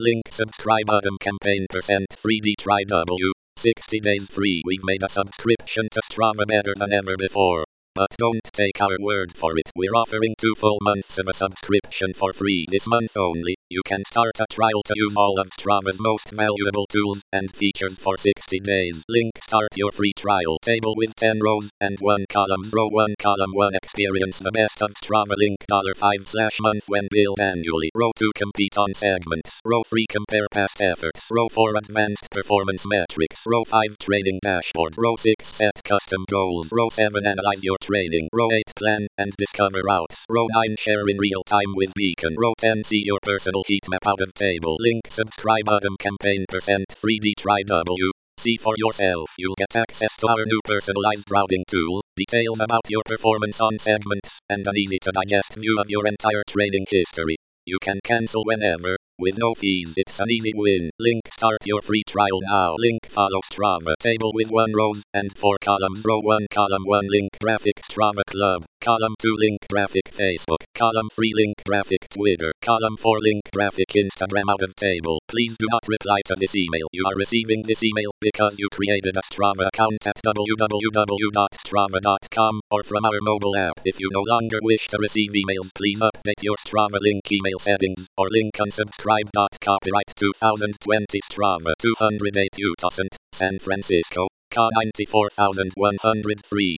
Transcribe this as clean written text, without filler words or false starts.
Link subscribe button campaign %3D try W. 60 days free. We've made a subscription to Strava better than ever before. But don't take our word for it. We're offering 2 full months of a subscription for free this month only. You can start a trial to use all of Strava's most valuable tools and features for 60 days. Link start your free trial. Table with 10 rows and 1 column. Row 1 column 1 experience the best of Strava. Link $5/month when billed annually. Row 2 compete on segments. Row 3 compare past efforts. Row 4 advanced performance metrics. Row 5 training dashboard. Row 6 set custom goals. Row 7 analyze your training. Row 8 plan and discover routes. Row 9 share in real time with Beacon. Row 10 see your personal heat map out of table. Link subscribe button campaign %3D try W. See for yourself. You'll get access to our new personalized routing tool, details about your performance on segments, and an easy to digest view of your entire training history. You can cancel whenever, with no fees. It's an easy win. Link start your free trial now. Link follow Strava. Table with 1 rows and 4 columns. Row 1 column 1 link graphic Strava Club. Column 2 link graphic Facebook. Column 3 link graphic Twitter. Column 4 link graphic Instagram out of table. Please do not reply to this email. You are receiving this email because you created a Strava account at www.strava.com or from our mobile app. If you no longer wish to receive emails, please update your Strava link email settings or link unsubscribe. Copyright 2020 Strava 208 Utah, San Francisco, Ca 94103.